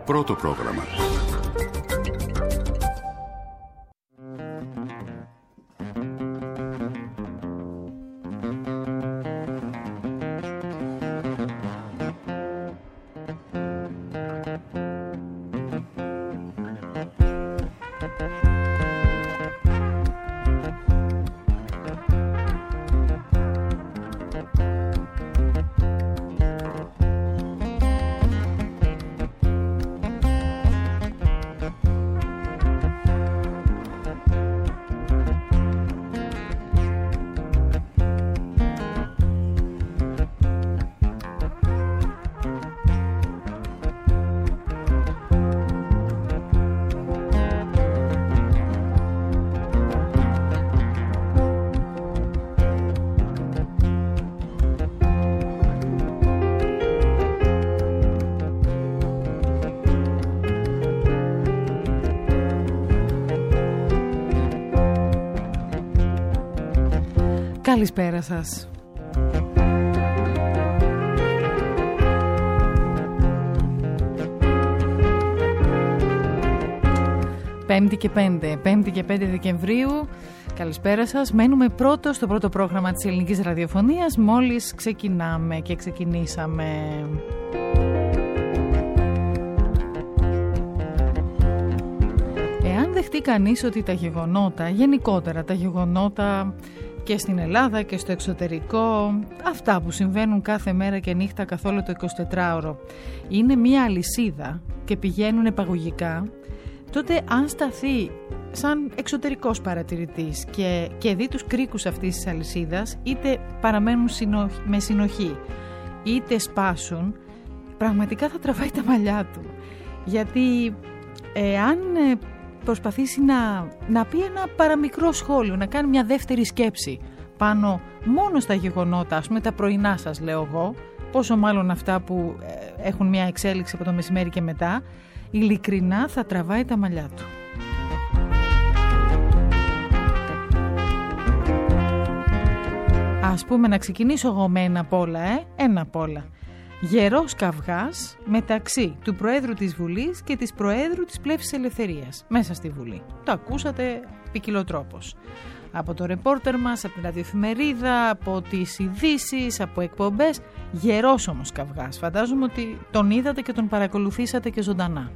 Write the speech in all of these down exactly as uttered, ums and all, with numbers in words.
Πρώτο πρόγραμμα. Καλησπέρα σας. Πέμπτη και πέντε, Πέμπτη και πέντε Δεκεμβρίου. Καλησπέρα σας. Μένουμε πρώτο στο πρώτο πρόγραμμα της ελληνικής ραδιοφωνίας. Μόλις ξεκινάμε και ξεκινήσαμε. Εάν δεχτεί κανείς ότι τα γεγονότα, γενικότερα τα γεγονότα και στην Ελλάδα και στο εξωτερικό, αυτά που συμβαίνουν κάθε μέρα και νύχτα καθ' όλο το εικοσιτετράωρο, είναι μία αλυσίδα και πηγαίνουν επαγωγικά, τότε αν σταθεί σαν εξωτερικός παρατηρητής και, και δει τους κρίκους αυτής της αλυσίδας, είτε παραμένουν συνοχ, με συνοχή, είτε σπάσουν, πραγματικά θα τραβάει τα μαλλιά του. Γιατί εάν προσπαθήσει να, να πει ένα παραμικρό σχόλιο, να κάνει μια δεύτερη σκέψη πάνω μόνο στα γεγονότα, ας πούμε τα πρωινά σας λέω εγώ, πόσο μάλλον αυτά που ε, έχουν μια εξέλιξη από το μεσημέρι και μετά, ειλικρινά θα τραβάει τα μαλλιά του. Ας πούμε να ξεκινήσω εγώ με ένα απ' όλα, ε, ένα απ' όλα. Γερός καυγάς μεταξύ του Προέδρου της Βουλής και της Προέδρου της Πλεύσης Ελευθερίας μέσα στη Βουλή. Το ακούσατε ποικιλοτρόπως. Από το ρεπόρτερ μας, από την ραδιοεφημερίδα, από τις ειδήσεις, από εκπομπές. Γερός όμως καυγάς. Φαντάζομαι ότι τον είδατε και τον παρακολουθήσατε και ζωντανά.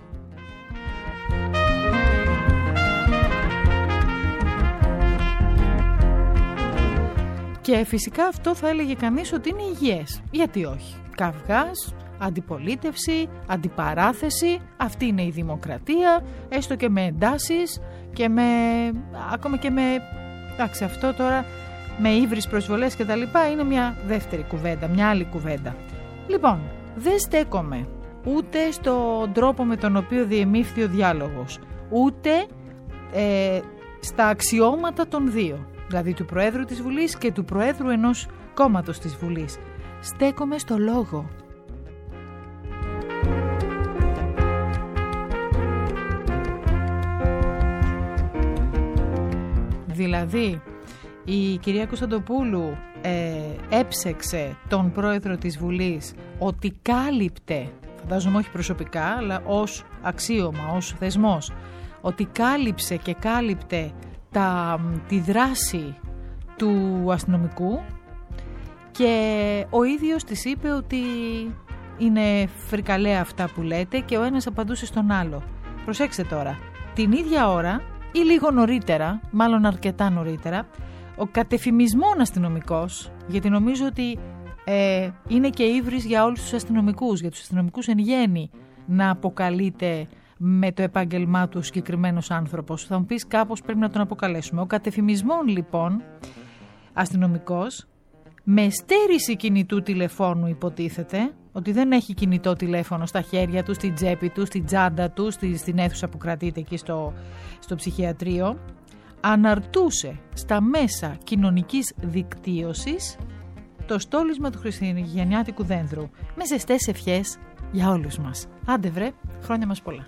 Και φυσικά αυτό θα έλεγε κανείς ότι είναι υγιές. Γιατί όχι. Καυγάς, αντιπολίτευση, αντιπαράθεση, αυτή είναι η δημοκρατία, έστω και με εντάσεις και με, ακόμα και με, εντάξει αυτό τώρα, με ύβρις προσβολές και τα λοιπά, είναι μια δεύτερη κουβέντα, μια άλλη κουβέντα. Λοιπόν, δεν στέκομαι ούτε στον τρόπο με τον οποίο διεμήφθη ο διάλογος, ούτε ε, στα αξιώματα των δύο, δηλαδή του Προέδρου της Βουλής και του Προέδρου ενός κόμματος της Βουλής. Στέκομαι στο λόγο. Δηλαδή, η κυρία Κωνσταντοπούλου ε, έψεξε τον Πρόεδρο της Βουλής ότι κάλυπτε, φαντάζομαι όχι προσωπικά, αλλά ως αξίωμα, ως θεσμός, ότι κάλυψε και κάλυπτε τα, τη δράση του αστυνομικού, και ο ίδιος της είπε ότι είναι φρικαλέα αυτά που λέτε και ο ένας απαντούσε στον άλλο. Προσέξτε τώρα, την ίδια ώρα ή λίγο νωρίτερα, μάλλον αρκετά νωρίτερα, ο κατεφημισμόν αστυνομικός, γιατί νομίζω ότι ε, είναι και ύβρις για όλους τους αστυνομικούς, για τους αστυνομικούς εν γέννη, να αποκαλείται με το επάγγελμά του ο συγκεκριμένος άνθρωπος. Θα μου πεις κάπως πρέπει να τον αποκαλέσουμε. Ο κατεφημισμόν λοιπόν αστυνομικός, με στέρηση κινητού τηλεφώνου υποτίθεται, ότι δεν έχει κινητό τηλέφωνο στα χέρια του, στην τσέπη του, στην τσάντα του, στη, στην αίθουσα που κρατείται εκεί στο, στο ψυχιατρίο, αναρτούσε στα μέσα κοινωνικής δικτύωσης το στόλισμα του χριστουγεννιάτικου δένδρου με ζεστές ευχές για όλους μας. Άντε βρε, χρόνια μας πολλά.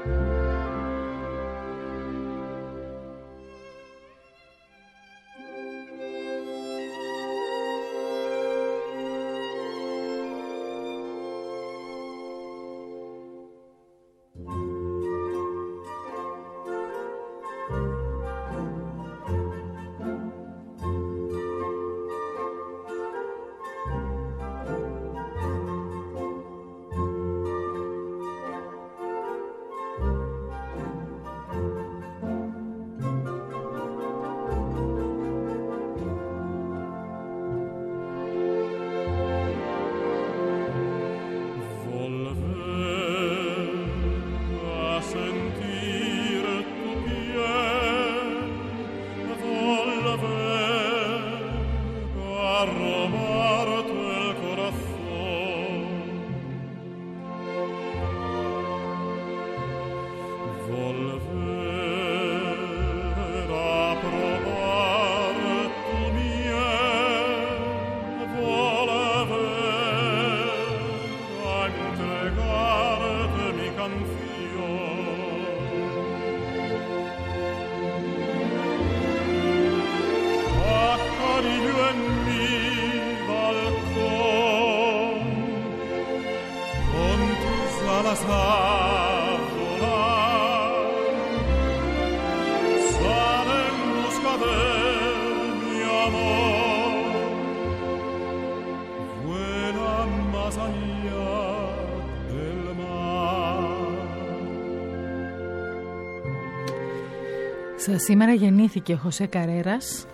Σήμερα γεννήθηκε ο Χωσέ Καρέρας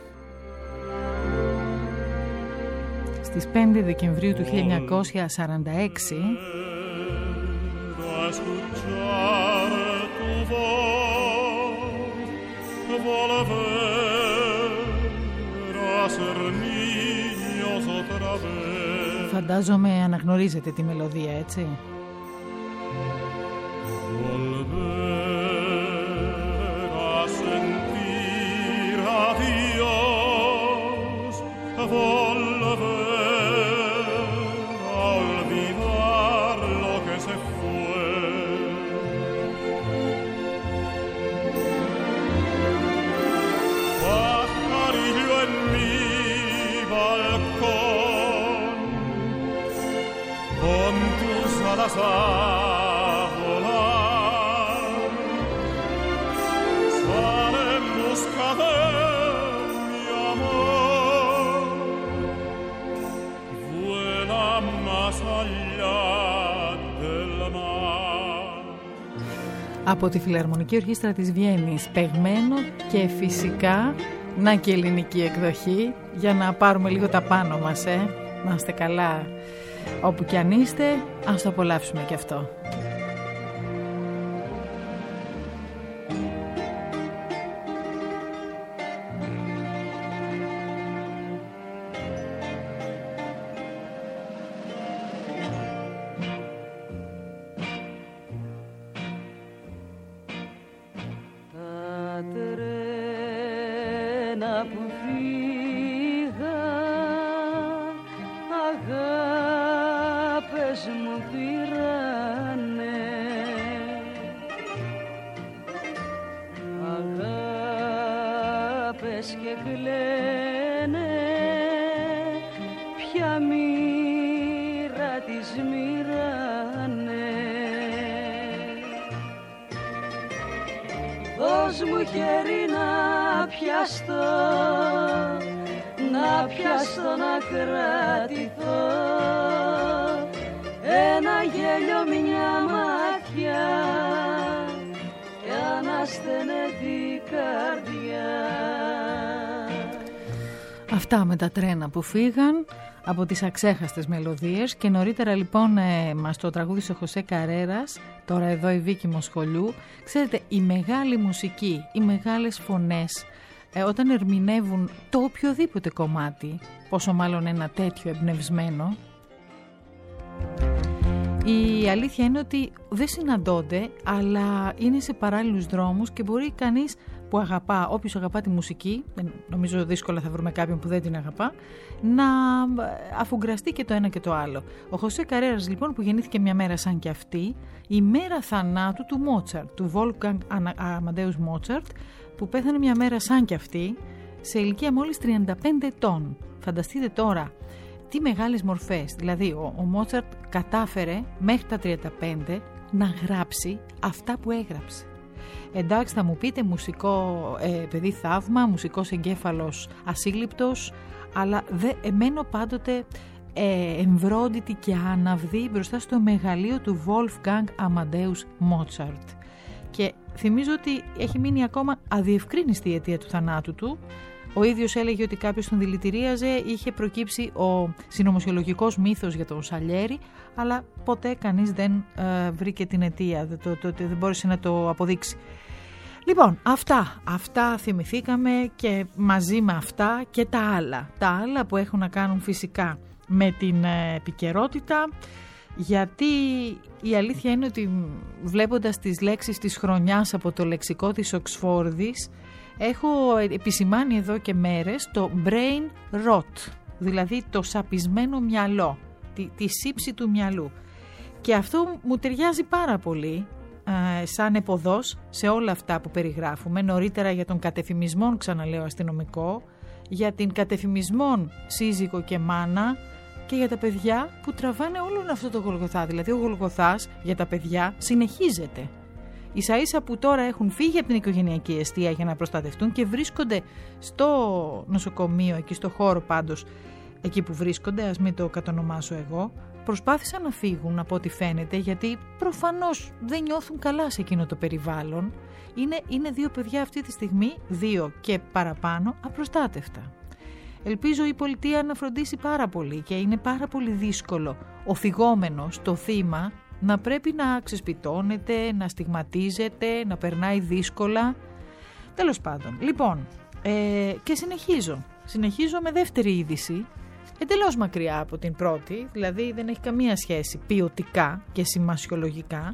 στις πέντε Δεκεμβρίου του χίλια εννιακόσια σαράντα έξι. Φαντάζομαι αναγνωρίζετε τη μελωδία, έτσι? Από τη Φιλαρμονική Ορχήστρα της Βιέννης, παιγμένο και φυσικά να και ελληνική εκδοχή, για να πάρουμε λίγο τα πάνω μας, ε. Να είστε καλά όπου κι αν είστε, ας το απολαύσουμε και αυτό. Αυτά με τα τρένα που φύγαν, από τις αξέχαστες μελωδίες. Και νωρίτερα λοιπόν ε, μας το τραγούδισε ο Χωσέ Καρέρας, τώρα εδώ η Βίκη Μοσχολιού. Ξέρετε, η μεγάλη μουσική, οι μεγάλες φωνές, ε, όταν ερμηνεύουν το οποιοδήποτε κομμάτι, πόσο μάλλον ένα τέτοιο εμπνευσμένο, η αλήθεια είναι ότι δεν συναντώνται, αλλά είναι σε παράλληλους δρόμους και μπορεί κανείς που αγαπά, όποιος αγαπά τη μουσική, νομίζω δύσκολα θα βρούμε κάποιον που δεν την αγαπά, να αφουγκραστεί και το ένα και το άλλο. Ο Χωσέ Καρέρας λοιπόν, που γεννήθηκε μια μέρα σαν και αυτή, η μέρα θανάτου του Μότσαρτ, του Wolfgang Amadeus Mozart, που πέθανε μια μέρα σαν και αυτή, σε ηλικία μόλις τριάντα πέντε ετών. Φανταστείτε τώρα τι μεγάλες μορφές. Δηλαδή ο, ο Μότσαρτ κατάφερε μέχρι τα τριάντα πέντε να γράψει αυτά που έγραψε. Εντάξει, θα μου πείτε, μουσικό ε, παιδί θαύμα, μουσικός εγκέφαλος ασύλληπτος, αλλά δε, εμένω πάντοτε ε, εμβρόντιτη και άναυδη μπροστά στο μεγαλείο του Wolfgang Amadeus Mozart. Και θυμίζω ότι έχει μείνει ακόμα αδιευκρίνιστη η αιτία του θανάτου του. Ο ίδιος έλεγε ότι κάποιος τον δηλητηρίαζε, είχε προκύψει ο συνωμοσιολογικός μύθος για τον Σαλιέρι, αλλά ποτέ κανείς δεν ε, βρήκε την αιτία, δεν, το, το, δεν μπόρεσε να το αποδείξει. Λοιπόν, αυτά, αυτά θυμηθήκαμε, και μαζί με αυτά και τα άλλα. Τα άλλα που έχουν να κάνουν φυσικά με την ε, επικαιρότητα, γιατί η αλήθεια είναι ότι βλέποντας τις λέξεις της χρονιάς από το λεξικό της Οξφόρδης, έχω επισημάνει εδώ και μέρες το brain rot, δηλαδή το σαπισμένο μυαλό, τη, τη σύψη του μυαλού. Και αυτό μου ταιριάζει πάρα πολύ ε, σαν επωδός σε όλα αυτά που περιγράφουμε. Νωρίτερα για τον κατεφημισμόν, ξαναλέω, αστυνομικό, για την κατεφημισμόν σύζυγο και μάνα, και για τα παιδιά που τραβάνε όλον αυτό το Γολγοθά. Δηλαδή ο Γολγοθάς για τα παιδιά συνεχίζεται. Ίσα ίσα που τώρα έχουν φύγει από την οικογενειακή εστία για να προστατευτούν και βρίσκονται στο νοσοκομείο, εκεί στο χώρο πάντως, εκεί που βρίσκονται, ας μην το κατονομάσω εγώ, προσπάθησαν να φύγουν από ό,τι φαίνεται, γιατί προφανώς δεν νιώθουν καλά σε εκείνο το περιβάλλον. Είναι, είναι δύο παιδιά αυτή τη στιγμή, δύο και παραπάνω, απροστάτευτα. Ελπίζω η πολιτεία να φροντίσει πάρα πολύ, και είναι πάρα πολύ δύσκολο ο φυγόμενος, το θύμα, να πρέπει να ξεσπιτώνεται, να στιγματίζεται, να περνάει δύσκολα. Τέλος πάντων. Λοιπόν, ε, και συνεχίζω. Συνεχίζω με δεύτερη είδηση, εντελώς μακριά από την πρώτη, δηλαδή δεν έχει καμία σχέση ποιοτικά και σημασιολογικά,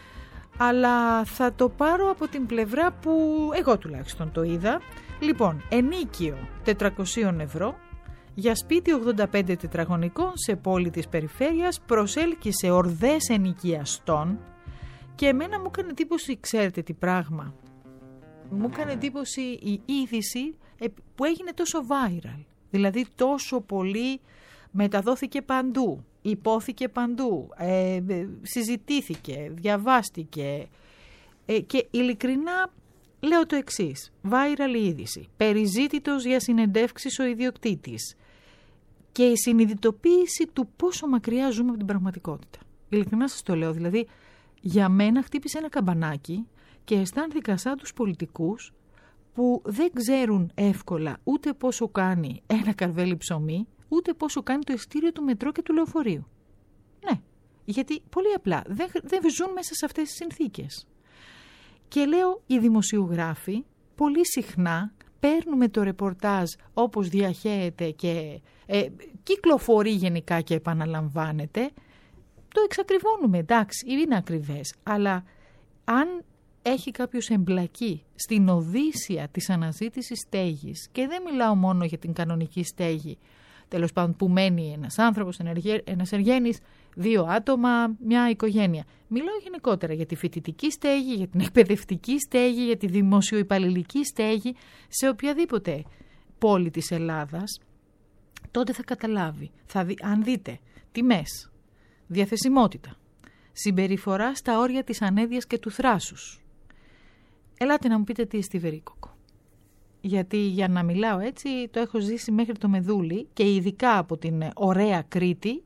αλλά θα το πάρω από την πλευρά που εγώ τουλάχιστον το είδα. Λοιπόν, ενίκιο τετρακόσια ευρώ για σπίτι ογδόντα πέντε τετραγωνικών σε πόλη της περιφέρειας, προσέλκυσε ορδές ενοικιαστών, και εμένα μου έκανε εντύπωση, ξέρετε τι πράγμα, μου έκανε εντύπωση η είδηση που έγινε τόσο viral, δηλαδή τόσο πολύ μεταδόθηκε παντού, υπόθηκε παντού, ε, συζητήθηκε, διαβάστηκε, ε, και ειλικρινά λέω το εξής: viral η είδηση, περιζήτητος για συνεντεύξεις ο ιδιοκτήτης, και η συνειδητοποίηση του πόσο μακριά ζούμε από την πραγματικότητα. Ειλικρινά σας το λέω, δηλαδή για μένα χτύπησε ένα καμπανάκι και αισθάνθηκα σαν τους πολιτικούς που δεν ξέρουν εύκολα ούτε πόσο κάνει ένα καρβέλι ψωμί, ούτε πόσο κάνει το ειστήριο του μετρό και του λεωφορείου. Ναι, γιατί πολύ απλά δεν, δεν ζουν μέσα σε αυτές τις συνθήκες. Και λέω, οι δημοσιογράφοι πολύ συχνά παίρνουμε το ρεπορτάζ όπως διαχέεται και ε, κυκλοφορεί γενικά και επαναλαμβάνεται, το εξακριβώνουμε, εντάξει, είναι ακριβές, αλλά αν έχει κάποιος εμπλακεί στην οδύσσια της αναζήτησης στέγης, και δεν μιλάω μόνο για την κανονική στέγη, τέλος πάντων που μένει ένας άνθρωπος, ένας εργένης, δύο άτομα, μια οικογένεια. Μιλάω γενικότερα για τη φοιτητική στέγη, για την εκπαιδευτική στέγη, για τη δημοσιοϊπαλληλική στέγη, σε οποιαδήποτε πόλη της Ελλάδας, τότε θα καταλάβει. Θα δει, αν δείτε τιμές, διαθεσιμότητα, συμπεριφορά στα όρια της ανέδειας και του θράσους. Ελάτε να μου πείτε τι στη Βερίκοκο. Γιατί για να μιλάω έτσι το έχω ζήσει μέχρι το μεδούλι, και ειδικά από την ωραία Κρήτη,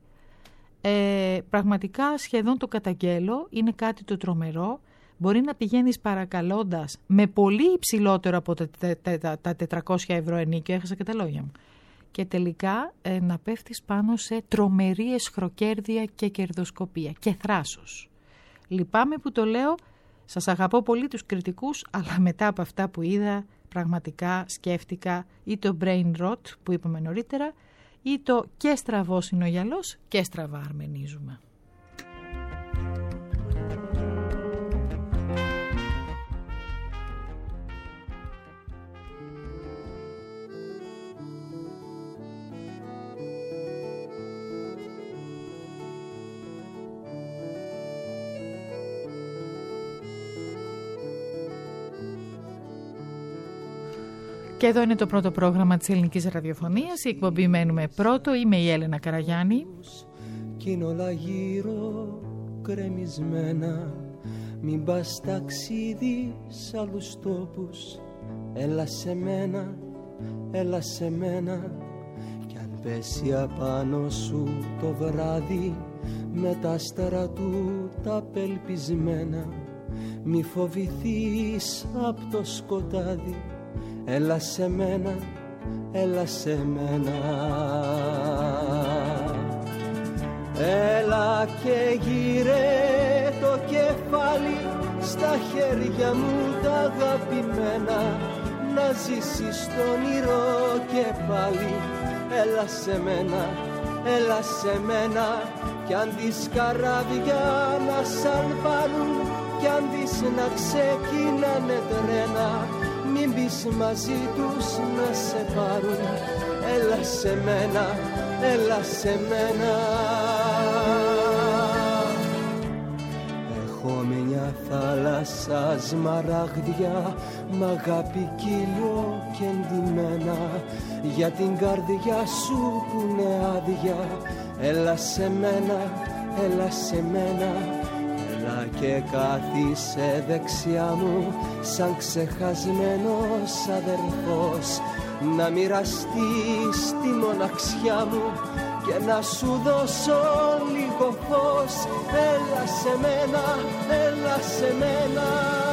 ε, πραγματικά σχεδόν το καταγγέλλω, είναι κάτι το τρομερό. Μπορεί να πηγαίνεις παρακαλώντας με πολύ υψηλότερο από τα, τα, τα, τα τετρακόσια ευρώ ενίκιο, έχασα και τα λόγια μου, και τελικά ε, να πέφτεις πάνω σε τρομερή εσχροκέρδεια και κερδοσκοπία και θράσος. Λυπάμαι που το λέω, σας αγαπώ πολύ τους κριτικούς, αλλά μετά από αυτά που είδα πραγματικά σκέφτηκα ή το brain rot που είπαμε νωρίτερα, ή το και στραβός είναι ο γυαλός και στραβά αρμενίζουμε. Και εδώ είναι το πρώτο πρόγραμμα της Ελληνικής Ραδιοφωνίας. Η εκπομπή Μένουμε Πρώτο. Είμαι η Έλενα Καραγιάννη. Κι είναι όλα γύρω κρεμισμένα. Μην πας ταξίδι σ' άλλους τόπους. Έλα σε μένα, έλα σε μένα. Κι αν πέσει απάνω σου το βράδυ με τα άστερα του τα απελπισμένα, μη φοβηθείς απ' το σκοτάδι. Έλα σε μένα, έλα σε μένα. Έλα και γύρε το κεφάλι στα χέρια μου τα αγαπημένα, να ζήσεις το όνειρο και πάλι. Έλα σε μένα, έλα σε μένα. Κι αν τις καράβια να σαλπάρουν, κι αν τις να ξεκινάνε τρένα, μην πεις μαζί τους να σε πάρουν. Έλα σε μένα, έλα σε μένα. Έχω μια θάλασσα σμαράγδια, μ' αγάπη κύλιο και εντυμένα, για την καρδιά σου που είναι άδεια. Έλα σε μένα, έλα σε μένα. Έλα και κάθισε δεξιά μου σαν ξεχασμένος αδερφός, να μοιραστείς τη μοναξιά μου και να σου δώσω λίγο φως. Έλα σε μένα, έλα σε μένα.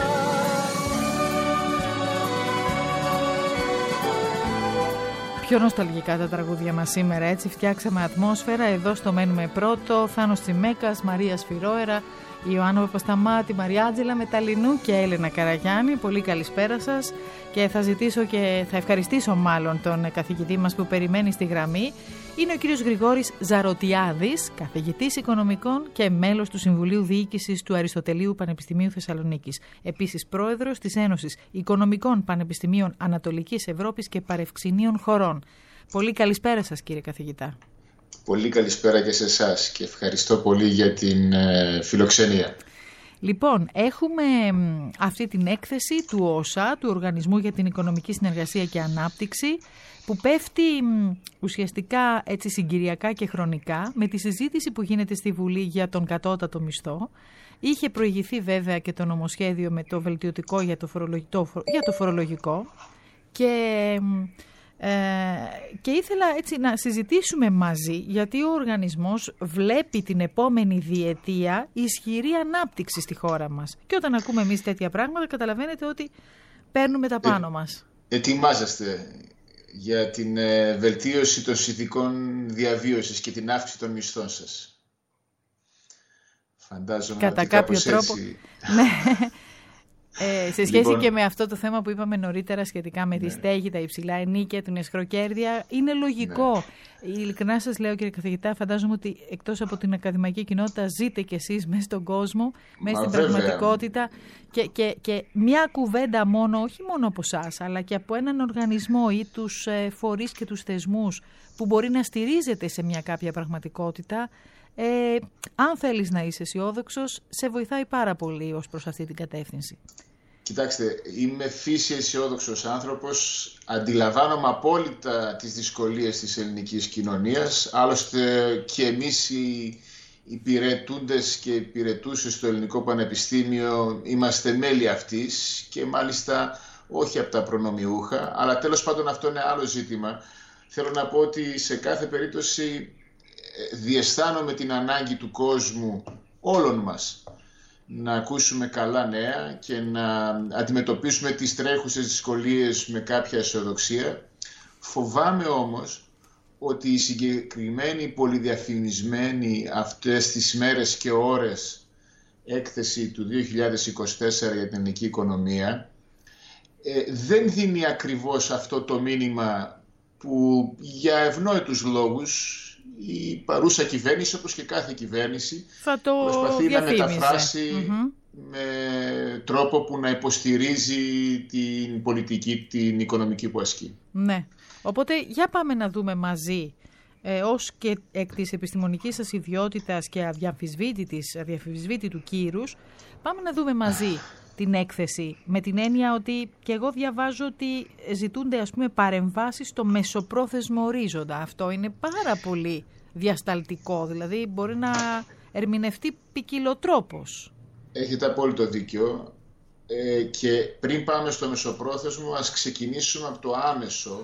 Πιο νοσταλγικά τα τραγούδια μας σήμερα, έτσι φτιάξαμε ατμόσφαιρα εδώ στο Μένουμε Πρώτο. Θάνος Τσιμέκας, Μαρία Σφυρόερα, Ιωάννα Παπασταμάτη, Μαριάτζελα Μεταλλινού και Έλενα Καραγιάννη. Πολύ καλησπέρα σας και θα ζητήσω και θα ευχαριστήσω μάλλον τον καθηγητή μας που περιμένει στη γραμμή. Είναι ο κύριος Γρηγόρης Ζαρωτιάδης, καθηγητής οικονομικών και μέλος του Συμβουλίου Διοίκησης του Αριστοτελείου Πανεπιστημίου Θεσσαλονίκης. Επίσης πρόεδρος της Ένωσης Οικονομικών Πανεπιστημίων Ανατολικής Ευρώπης και Παρευξηνίων Χωρών. Πολύ καλησπέρα σας κύριε καθηγητά. Πολύ καλησπέρα και σε εσάς και ευχαριστώ πολύ για την ε, φιλοξενία. Λοιπόν, έχουμε αυτή την έκθεση του ΟΣΑ, του Οργανισμού για την Οικονομική Συνεργασία και Ανάπτυξη, που πέφτει ουσιαστικά έτσι συγκυριακά και χρονικά με τη συζήτηση που γίνεται στη Βουλή για τον κατώτατο μισθό. Είχε προηγηθεί βέβαια και το νομοσχέδιο με το βελτιωτικό για το φορολογικό, για το φορολογικό και... Ε, και ήθελα έτσι να συζητήσουμε μαζί, γιατί ο οργανισμός βλέπει την επόμενη διετία ισχυρή ανάπτυξη στη χώρα μας. Και όταν ακούμε εμείς τέτοια πράγματα καταλαβαίνετε ότι παίρνουμε τα πάνω ε, μας. Ετοιμάζεστε για την ε, βελτίωση των συνθηκών διαβίωσης και την αύξηση των μισθών σας. Φαντάζομαι κατά ότι κάποιο κάπως τρόπο. Έτσι... Ναι. Ε, σε σχέση λοιπόν... και με αυτό το θέμα που είπαμε νωρίτερα σχετικά με ναι. τη στέγη, τα υψηλά ενίκια, την εσχροκέρδεια, είναι λογικό. Ναι. Ειλικρινά σας λέω κύριε καθηγητά, φαντάζομαι ότι εκτός από την ακαδημαϊκή κοινότητα ζείτε κι εσείς μέσα στον κόσμο, μέσα στην βέβαια. πραγματικότητα και, και, και μια κουβέντα μόνο, όχι μόνο από εσάς, αλλά και από έναν οργανισμό ή τους ε, φορείς και τους θεσμούς που μπορεί να στηρίζεται σε μια κάποια πραγματικότητα. Ε, αν θέλεις να είσαι αισιόδοξος, σε βοηθάει πάρα πολύ ως προς αυτή την κατεύθυνση. Κοιτάξτε, είμαι φύση αισιόδοξος άνθρωπος, αντιλαμβάνομαι απόλυτα τις δυσκολίες της ελληνικής κοινωνίας, άλλωστε και εμείς οι υπηρετούντες και υπηρετούσες στο Ελληνικό Πανεπιστήμιο είμαστε μέλη αυτής και μάλιστα όχι από τα προνομιούχα, αλλά τέλος πάντων αυτό είναι άλλο ζήτημα. Θέλω να πω ότι σε κάθε περίπτωση διαισθάνομαι την ανάγκη του κόσμου όλων μας να ακούσουμε καλά νέα και να αντιμετωπίσουμε τις τρέχουσες δυσκολίες με κάποια αισιοδοξία. Φοβάμαι όμως ότι η συγκεκριμένη πολυδιαφημισμένη αυτές τις μέρες και ώρες έκθεση του δύο χιλιάδες είκοσι τέσσερα για την ελληνική οικονομία ε, δεν δίνει ακριβώς αυτό το μήνυμα που για ευνόητους λόγους η παρούσα κυβέρνηση, όπως και κάθε κυβέρνηση, θα το προσπαθεί διαφήμιζε. να μεταφράσει Mm-hmm. με τρόπο που να υποστηρίζει την πολιτική, την οικονομική που ασκεί. Ναι. Οπότε για πάμε να δούμε μαζί, ε, ως και εκ της επιστημονικής σας ιδιότητας και αδιαμφισβήτητης, αδιαμφισβήτητου κύρους, πάμε να δούμε μαζί την έκθεση, με την έννοια ότι και εγώ διαβάζω ότι ζητούνται ας πούμε παρεμβάσεις στο μεσοπρόθεσμο ορίζοντα. Αυτό είναι πάρα πολύ διασταλτικό, δηλαδή μπορεί να ερμηνευτεί ποικιλοτρόπως. Έχετε απόλυτο δίκιο ε, και πριν πάμε στο μεσοπρόθεσμο ας ξεκινήσουμε από το άμεσο,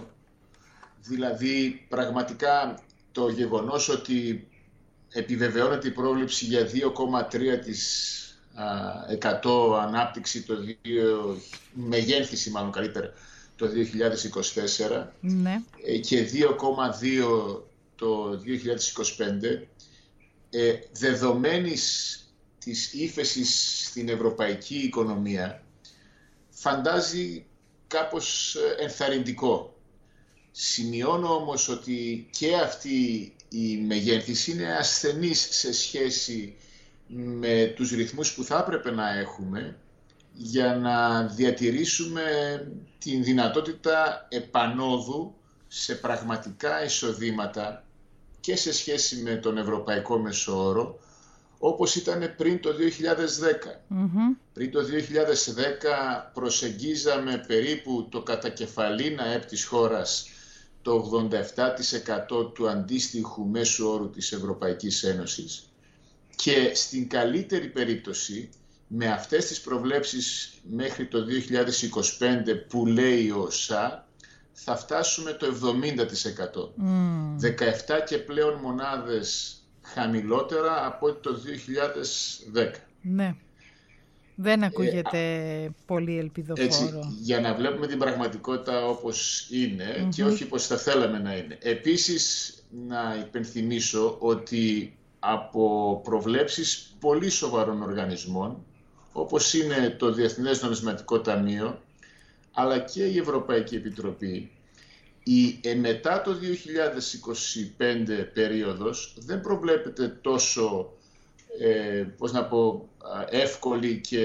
δηλαδή πραγματικά το γεγονός ότι επιβεβαιώνεται η πρόβλεψη για δύο κόμμα τρία τοις εκατό ανάπτυξη το δύο, μεγένθηση μάλλον καλύτερα το δύο χιλιάδες είκοσι τέσσερα, ναι, και δύο κόμμα δύο το δύο χιλιάδες είκοσι πέντε, ε, δεδομένης της ύφεσης στην ευρωπαϊκή οικονομία, φαντάζει κάπως ενθαρρυντικό. Σημειώνω όμως ότι και αυτή η μεγένθηση είναι ασθενής σε σχέση με τους ρυθμούς που θα έπρεπε να έχουμε για να διατηρήσουμε την δυνατότητα επανόδου σε πραγματικά εισοδήματα και σε σχέση με τον ευρωπαϊκό μεσόωρο, όπως ήταν πριν το δύο χιλιάδες δέκα. Mm-hmm. Πριν το δύο χιλιάδες δέκα προσεγγίζαμε περίπου το κατακεφαλήν ΑΕΠ της χώρας το ογδόντα επτά τοις εκατό του αντίστοιχου μέσου όρου της Ευρωπαϊκής Ένωσης. Και στην καλύτερη περίπτωση, με αυτές τις προβλέψεις μέχρι το δύο χιλιάδες είκοσι πέντε που λέει ο ΩΣΑ, θα φτάσουμε το εβδομήντα τοις εκατό. Mm. δεκαεπτά και πλέον μονάδες χαμηλότερα από το δύο χιλιάδες δέκα. Ναι. Δεν ακούγεται ε, πολύ ελπιδοφόρο. Έτσι, για να βλέπουμε την πραγματικότητα όπως είναι mm-hmm. και όχι όπως θα θέλαμε να είναι. Επίσης, να υπενθυμίσω ότι από προβλέψεις πολύ σοβαρών οργανισμών, όπως είναι το Διεθνές Νομισματικό Ταμείο, αλλά και η Ευρωπαϊκή Επιτροπή, η ε, μετά το δύο χιλιάδες είκοσι πέντε περίοδος δεν προβλέπεται τόσο ε, πώς να πω, εύκολη και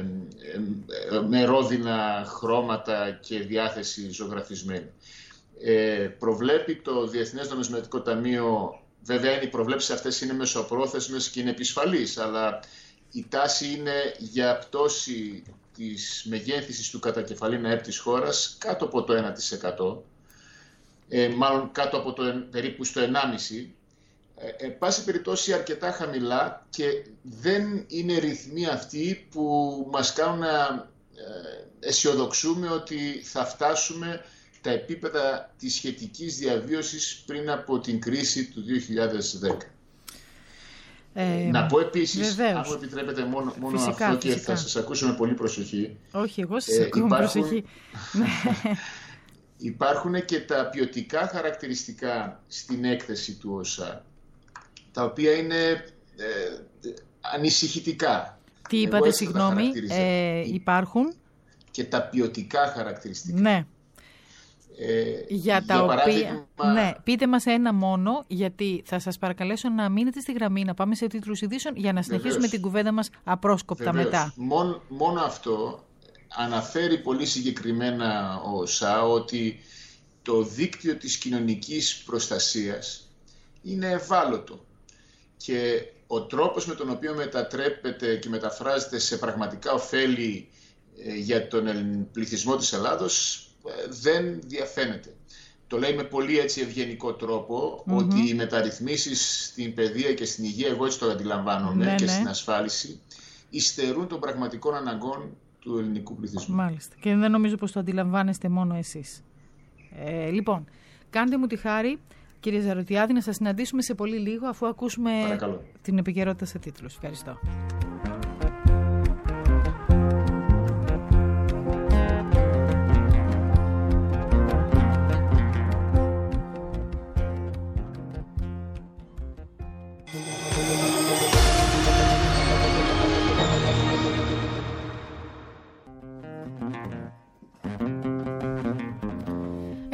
ε, με ρόδινα χρώματα και διάθεση ζωγραφισμένη. Ε, προβλέπει το Διεθνές Νομισματικό Ταμείο, βέβαια οι προβλέψεις αυτές είναι μεσοπρόθεσμες και είναι επισφαλείς, αλλά η τάση είναι για πτώση της μεγέθυνσης του κατακεφαλήν ΑΕΠ της χώρας κάτω από το ένα τοις εκατό, ε, μάλλον κάτω από το περίπου στο ενάμιση τοις εκατό. Ε, εν πάση περιπτώσει αρκετά χαμηλά και δεν είναι ρυθμοί αυτοί που μας κάνουν να ε, αισιοδοξούμε ότι θα φτάσουμε τα επίπεδα της σχετικής διαβίωσης πριν από την κρίση του δύο χιλιάδες δέκα. Ε, να πω επίσης, βεβαίως, αν μου επιτρέπετε μόνο, μόνο φυσικά, αυτό και φυσικά. Θα σας ακούσω με πολύ προσοχή. Όχι, εγώ σας ε, ακούω με προσοχή. Υπάρχουν και τα ποιοτικά χαρακτηριστικά στην έκθεση του ΩΣΑ, τα οποία είναι ε, ανησυχητικά. Τι είπατε, συγγνώμη, ε, υπάρχουν. Και τα ποιοτικά χαρακτηριστικά. Ναι. Ε, για τα για οποία... παράδειγμα... Ναι, πείτε μας ένα μόνο, γιατί θα σας παρακαλέσω να μείνετε στη γραμμή, να πάμε σε τίτλους ειδήσεων για να συνεχίσουμε Βεβαίως. την κουβέντα μας απρόσκοπτα Βεβαίως. μετά. Μόνο, μόνο αυτό αναφέρει πολύ συγκεκριμένα ο ΩΣΑ ότι το δίκτυο της κοινωνικής προστασίας είναι ευάλωτο και ο τρόπος με τον οποίο μετατρέπεται και μεταφράζεται σε πραγματικά ωφέλη για τον πληθυσμό της Ελλάδος δεν διαφαίνεται. Το λέει με πολύ έτσι ευγενικό τρόπο mm-hmm. ότι οι μεταρρυθμίσεις στην παιδεία και στην υγεία, εγώ έτσι το αντιλαμβάνομαι, ναι, και ναι. στην ασφάλιση, υστερούν των πραγματικών αναγκών του ελληνικού πληθυσμού. Μάλιστα. Και δεν νομίζω πως το αντιλαμβάνεστε μόνο εσείς. Ε, λοιπόν, κάντε μου τη χάρη, κύριε Ζαρωτιάδη, να σας συναντήσουμε σε πολύ λίγο αφού ακούσουμε Παρακαλώ. την επικαιρότητα σε τίτλους. Ευχαριστώ.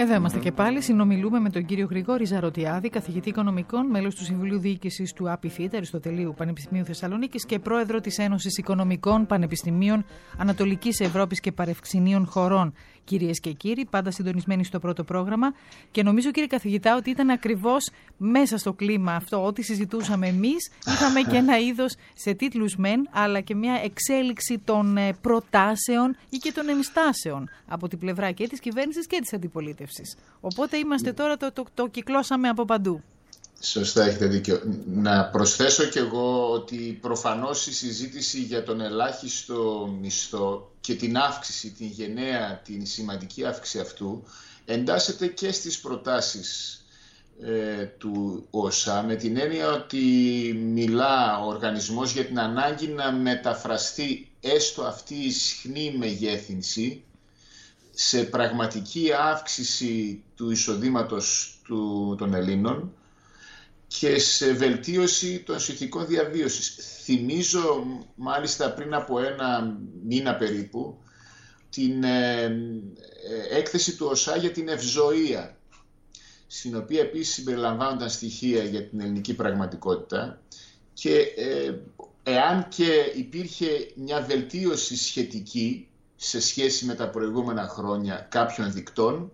Εδώ είμαστε και πάλι. Συνομιλούμε με τον κύριο Γρηγόρη Ζαρωτιάδη, καθηγητή οικονομικών, μέλος του Συμβουλίου Διοίκησης του ΑΠΙΘΙΤ, Αριστοτελείου Πανεπιστημίου Θεσσαλονίκης και πρόεδρο της Ένωσης Οικονομικών Πανεπιστημίων Ανατολικής Ευρώπης και Παρευξηνίων Χωρών. Κυρίες και κύριοι, πάντα συντονισμένοι στο πρώτο πρόγραμμα. Και νομίζω, κύριε καθηγητά, ότι ήταν ακριβώς μέσα στο κλίμα αυτό, ό,τι συζητούσαμε εμείς. Είχαμε και ένα είδος σε τίτλους μεν, αλλά και μια εξέλιξη των προτάσεων ή και των ενστάσεων από την πλευρά και της κυβέρνησης και της αντιπολίτευσης. Οπότε είμαστε τώρα, το, το, το κυκλώσαμε από παντού. Σωστά, έχετε δίκιο. Να προσθέσω κι εγώ ότι προφανώς η συζήτηση για τον ελάχιστο μισθό και την αύξηση, την γενναία, την σημαντική αύξηση αυτού, εντάσσεται και στις προτάσεις ε, του ΟΣΑ, με την έννοια ότι μιλά ο οργανισμός για την ανάγκη να μεταφραστεί έστω αυτή η ισχνή μεγέθυνση σε πραγματική αύξηση του εισοδήματος του, των Ελλήνων και σε βελτίωση των συνθηκών διαβίωσης. Θυμίζω μάλιστα πριν από ένα μήνα περίπου την ε, ε, έκθεση του ΟΣΑ για την ευζοία, στην οποία επίσης συμπεριλαμβάνονταν στοιχεία για την ελληνική πραγματικότητα και ε, εάν και υπήρχε μια βελτίωση σχετική σε σχέση με τα προηγούμενα χρόνια κάποιων δικτών,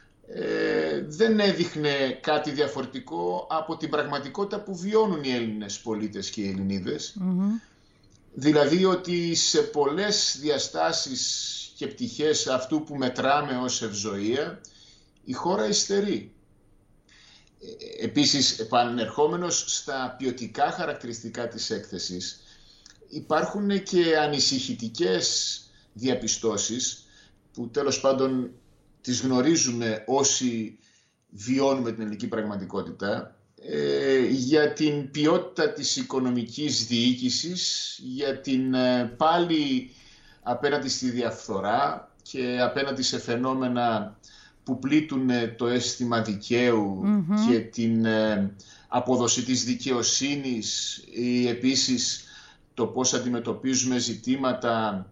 Ε, δεν έδειχνε κάτι διαφορετικό από την πραγματικότητα που βιώνουν οι Έλληνες πολίτες και οι Ελληνίδες. Mm-hmm. Δηλαδή ότι σε πολλές διαστάσεις και πτυχές αυτού που μετράμε ως ευζοία, η χώρα υστερεί. Ε, επίσης, επανερχόμενος στα ποιοτικά χαρακτηριστικά της έκθεσης, υπάρχουν και ανησυχητικές διαπιστώσεις που τέλος πάντων τις γνωρίζουμε όσοι βιώνουμε την ελληνική πραγματικότητα, ε, για την ποιότητα της οικονομικής διοίκησης, για την ε, πάλι απέναντι στη διαφθορά και απέναντι σε φαινόμενα που πλήττουν το αίσθημα δικαίου mm-hmm. και την ε, απόδοση της δικαιοσύνης, ή επίσης το πώς αντιμετωπίζουμε ζητήματα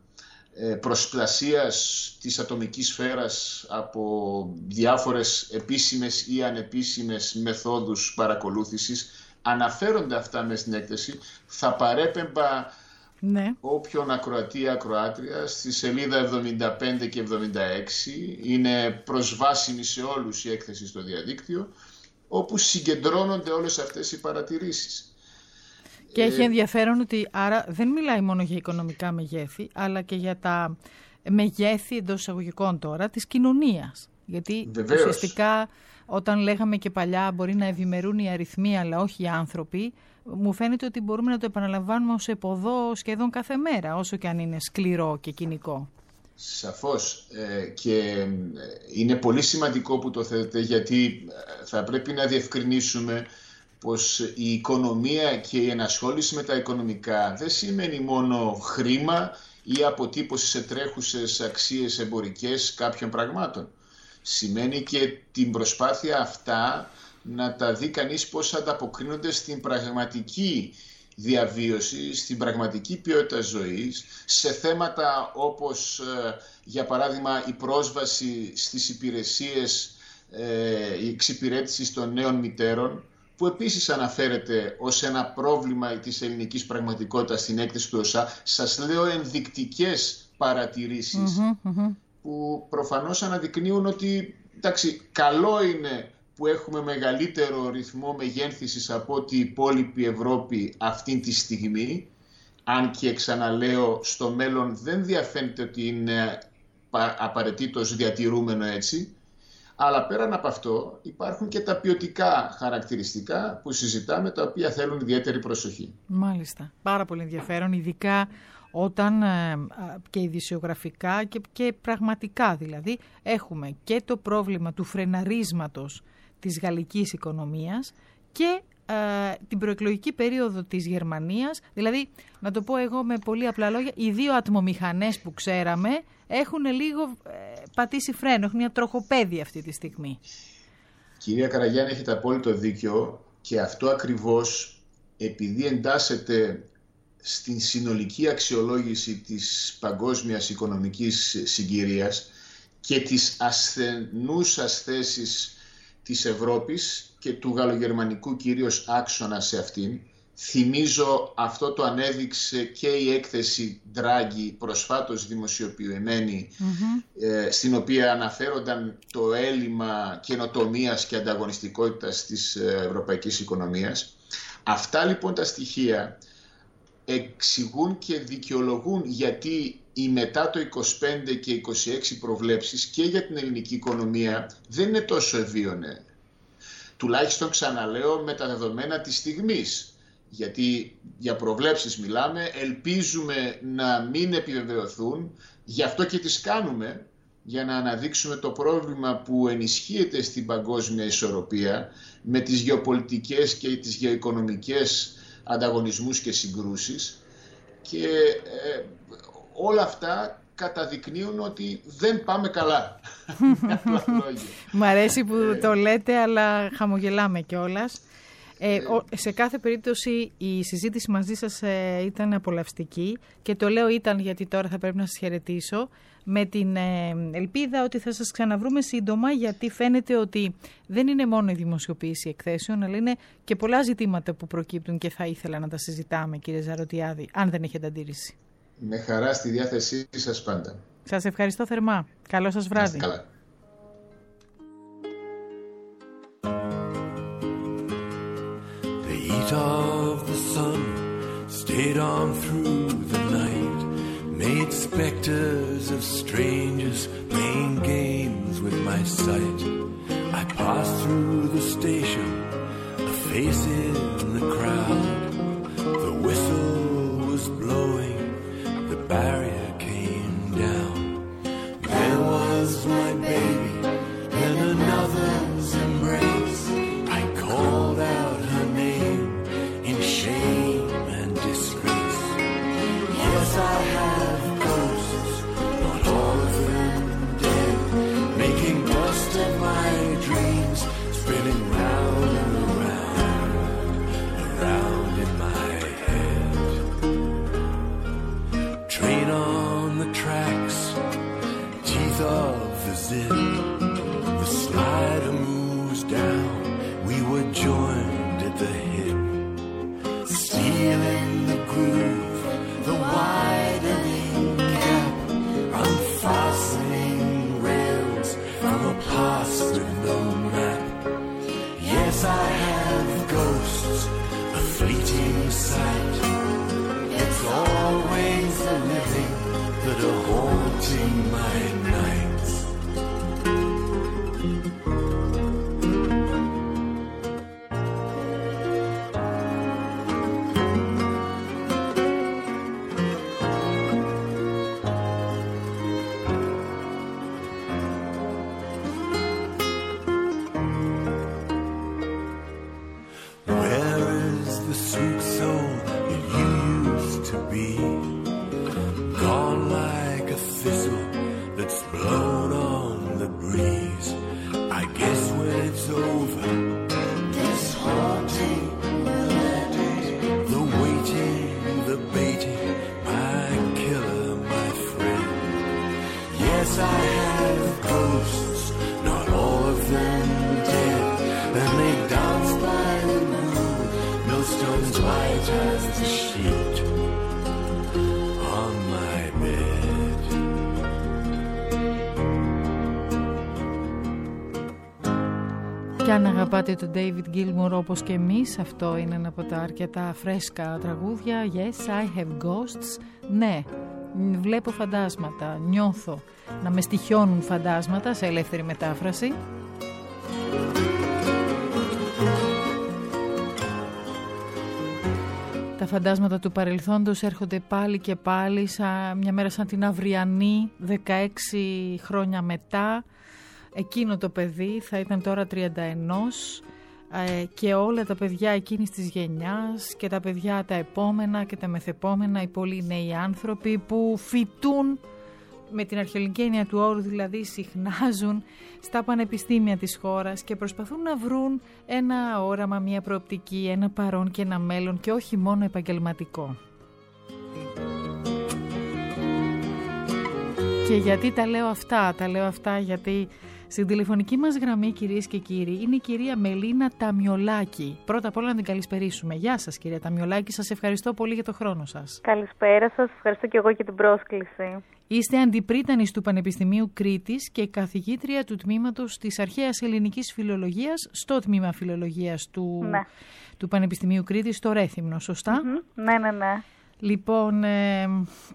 προσπλασίας της ατομικής σφαίρας από διάφορες επίσημες ή ανεπίσημες μεθόδους παρακολούθησης. Αναφέρονται αυτά μες στην έκθεση. Θα παρέπεμπα ναι. όποιον ακροατή ή ακροάτρια στη σελίδα εβδομήντα πέντε και εβδομήντα έξι. Είναι προσβάσιμη σε όλους η έκθεση στο διαδίκτυο, όπου συγκεντρώνονται όλες αυτές οι παρατηρήσεις. Και έχει ενδιαφέρον ότι άρα δεν μιλάει μόνο για οικονομικά μεγέθη, αλλά και για τα μεγέθη εντός εισαγωγικών τώρα της κοινωνίας. Γιατί Βεβαίως. Ουσιαστικά όταν λέγαμε και παλιά μπορεί να ευημερούν οι αριθμοί αλλά όχι οι άνθρωποι, μου φαίνεται ότι μπορούμε να το επαναλαμβάνουμε ως επωδό σχεδόν κάθε μέρα, όσο και αν είναι σκληρό και κοινικό. Σαφώς. Ε, και είναι πολύ σημαντικό που το θέτετε, γιατί θα πρέπει να διευκρινίσουμε πως η οικονομία και η ενασχόληση με τα οικονομικά δεν σημαίνει μόνο χρήμα ή αποτύπωση σε τρέχουσες αξίες εμπορικές κάποιων πραγμάτων. Σημαίνει και την προσπάθεια αυτά να τα δει κανείς πώς ανταποκρίνονται στην πραγματική διαβίωση, στην πραγματική ποιότητα ζωής, σε θέματα όπως για παράδειγμα η πρόσβαση στις υπηρεσίες, η εξυπηρέτηση των νέων μητέρων, που επίσης αναφέρεται ως ένα πρόβλημα της ελληνικής πραγματικότητας στην έκθεση του ΟΣΑ. Σας λέω ενδεικτικές παρατηρήσεις mm-hmm, mm-hmm. που προφανώς αναδεικνύουν ότι εντάξει, καλό είναι που έχουμε μεγαλύτερο ρυθμό μεγένθησης από ό,τι η υπόλοιπη Ευρώπη αυτή τη στιγμή, αν και ξαναλέω στο μέλλον δεν διαφαίνεται ότι είναι απαραίτητος διατηρούμενο έτσι. Αλλά πέραν από αυτό υπάρχουν και τα ποιοτικά χαρακτηριστικά που συζητάμε, τα οποία θέλουν ιδιαίτερη προσοχή. Μάλιστα. Πάρα πολύ ενδιαφέρον, ειδικά όταν ε, και ειδησιογραφικά και, και πραγματικά δηλαδή έχουμε και το πρόβλημα του φρεναρίσματος της γαλλικής οικονομίας και ε, την προεκλογική περίοδο της Γερμανίας. Δηλαδή, να το πω εγώ με πολύ απλά λόγια, οι δύο ατμομηχανές που ξέραμε έχουν λίγο ε, πατήσει φρένο, έχουν μια τροχοπέδη αυτή τη στιγμή. Κυρία Καραγιάννη, έχετε απόλυτο δίκιο, και αυτό ακριβώς επειδή εντάσσεται στην συνολική αξιολόγηση της παγκόσμιας οικονομικής συγκυρίας και της ασθενούσας θέσης της Ευρώπης και του γαλλογερμανικού κυρίως άξονα σε αυτήν. Θυμίζω, αυτό το ανέδειξε και η έκθεση Draghi προσφάτως δημοσιοποιημένη, mm-hmm. ε, στην οποία αναφέρονταν το έλλειμμα καινοτομίας και ανταγωνιστικότητας της ευρωπαϊκής οικονομίας. Αυτά λοιπόν τα στοιχεία εξηγούν και δικαιολογούν γιατί οι μετά το είκοσι πέντε και είκοσι έξι προβλέψεις και για την ελληνική οικονομία δεν είναι τόσο ευίωνε. Τουλάχιστον, ξαναλέω, με τα δεδομένα της στιγμής. Γιατί για προβλέψεις μιλάμε, ελπίζουμε να μην επιβεβαιωθούν, γι' αυτό και τις κάνουμε, για να αναδείξουμε το πρόβλημα που ενισχύεται στην παγκόσμια ισορροπία με τις γεωπολιτικές και τις γεωοικονομικές ανταγωνισμούς και συγκρούσεις, και ε, όλα αυτά καταδεικνύουν ότι δεν πάμε καλά. Μ' αρέσει που ε, το λέτε, αλλά χαμογελάμε κιόλας. Ε, σε κάθε περίπτωση η συζήτηση μαζί σας ε, ήταν απολαυστική, και το λέω ήταν γιατί τώρα θα πρέπει να σας χαιρετήσω με την ε, ελπίδα ότι θα σας ξαναβρούμε σύντομα, γιατί φαίνεται ότι δεν είναι μόνο η δημοσιοποίηση εκθέσεων, αλλά είναι και πολλά ζητήματα που προκύπτουν και θα ήθελα να τα συζητάμε, κύριε Ζαρωτιάδη, αν δεν έχετε αντίρρηση. Με χαρά, στη διάθεσή σας πάντα. Σας ευχαριστώ θερμά. Καλό σας βράδυ. Καλά. The heat of the sun stayed on through the night, made specters of strangers playing games with my sight. I passed through the station, a face in the crowd. The whistle was blowing, the barrier came down. There was my baby in another's embrace. I called out her name in shame and disgrace. Yes, I have ghosts, not all of them dead, making dust of my dreams, spinning round and around, around in my head. Train on the tracks, teeth of the zip, the slider moves down, we were joined at the hip. Steel in the groove, the widening gap, unfastening rails from a past with no map. Yes, I have ghosts, a fleeting sight. It's always the living that are haunting my nights. Και αν αγαπάτε τον David Gilmour όπως και εμείς, αυτό είναι ένα από τα αρκετά φρέσκα τραγούδια. Yes, I have ghosts. Ναι, βλέπω φαντάσματα, νιώθω να με στοιχιώνουν φαντάσματα, σε ελεύθερη μετάφραση. Τα φαντάσματα του παρελθόντος έρχονται πάλι και πάλι, σαν μια μέρα σαν την αυριανή, δεκαέξι χρόνια μετά. Εκείνο το παιδί θα ήταν τώρα τριάντα ένα ε, και όλα τα παιδιά εκείνης της γενιάς και τα παιδιά τα επόμενα και τα μεθεπόμενα, οι πολύ νέοι άνθρωποι που φοιτούν, με την αρχαιολογική έννοια του όρου δηλαδή, συχνάζουν στα πανεπιστήμια της χώρας και προσπαθούν να βρουν ένα όραμα, μια προοπτική, ένα παρόν και ένα μέλλον, και όχι μόνο επαγγελματικό. Και γιατί τα λέω αυτά, τα λέω αυτά γιατί στην τηλεφωνική μας γραμμή, κυρίες και κύριοι, είναι η κυρία Μελίνα Ταμιολάκη. Πρώτα απ' όλα να την καλησπερίσουμε. Γεια σας κυρία Ταμιολάκη, σας ευχαριστώ πολύ για το χρόνο σας. Καλησπέρα σας, ευχαριστώ και εγώ για την πρόσκληση. Είστε αντιπρίτανης του Πανεπιστημίου Κρήτης και καθηγήτρια του τμήματος της Αρχαίας Ελληνικής Φιλολογίας στο τμήμα Φιλολογίας του, ναι. του Πανεπιστημίου Κρήτης στο Ρέθυμνο, σωστά? Mm-hmm. Ναι, ναι, ναι. Λοιπόν, ε,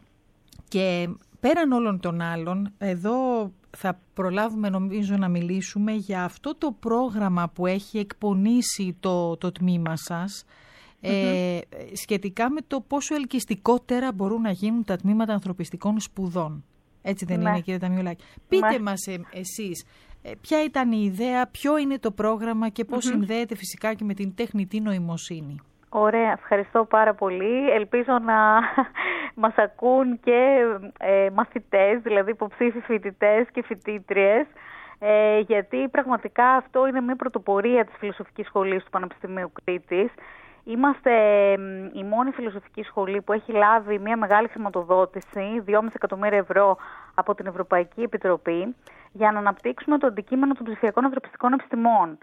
και πέραν όλων των άλλων, εδώ θα προλάβουμε νομίζω να μιλήσουμε για αυτό το πρόγραμμα που έχει εκπονήσει το, το τμήμα σας, mm-hmm. ε, σχετικά με το πόσο ελκυστικότερα μπορούν να γίνουν τα τμήματα ανθρωπιστικών σπουδών. Έτσι δεν ναι. είναι, κύριε Ταμιολάκη? Πείτε ναι. μας ε, εσείς, ε, ποια ήταν η ιδέα, ποιο είναι το πρόγραμμα και πώς mm-hmm. συνδέεται φυσικά και με την τεχνητή νοημοσύνη. Ωραία, ευχαριστώ πάρα πολύ. Ελπίζω να μας ακούν και ε, μαθητές, δηλαδή υποψήφοι φοιτητές και φοιτήτριες, ε, γιατί πραγματικά αυτό είναι μια πρωτοπορία της Φιλοσοφικής Σχολής του Πανεπιστημίου Κρήτης. Είμαστε ε, η μόνη φιλοσοφική σχολή που έχει λάβει μια μεγάλη χρηματοδότηση, δυόμισι εκατομμύρια ευρώ από την Ευρωπαϊκή Επιτροπή, για να αναπτύξουμε το αντικείμενο των ψηφιακών ανθρωπιστικών επιστημών.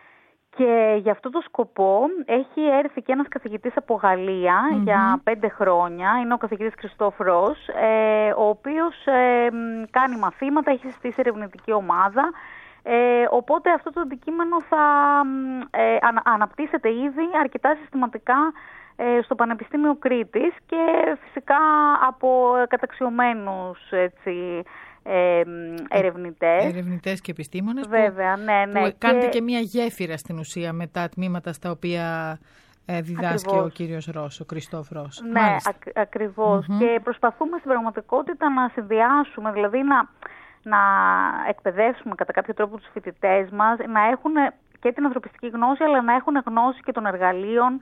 Και για αυτό το σκοπό έχει έρθει και ένας καθηγητής από Γαλλία mm-hmm. για πέντε χρόνια, είναι ο καθηγητής Κριστόφ Ρος, ε, ο οποίος ε, κάνει μαθήματα, έχει στήσει ερευνητική ομάδα, ε, οπότε αυτό το αντικείμενο θα ε, ανα, αναπτύσσεται ήδη αρκετά συστηματικά ε, στο Πανεπιστήμιο Κρήτης και φυσικά από καταξιωμένους έτσι, Ε, ερευνητές. Ερευνητές και επιστήμονες. Βέβαια, που, ναι, ναι. που κάνετε και μια γέφυρα στην ουσία με τα τμήματα στα οποία ε, διδάσκει ακριβώς ο κύριος Ρος, ο Κριστόφ Ρος. Ναι, ακ, ακριβώς. Mm-hmm. Και προσπαθούμε στην πραγματικότητα να συνδυάσουμε, δηλαδή να, να εκπαιδεύσουμε κατά κάποιο τρόπο τους φοιτητές μας, να έχουν και την ανθρωπιστική γνώση, αλλά να έχουν γνώση και των εργαλείων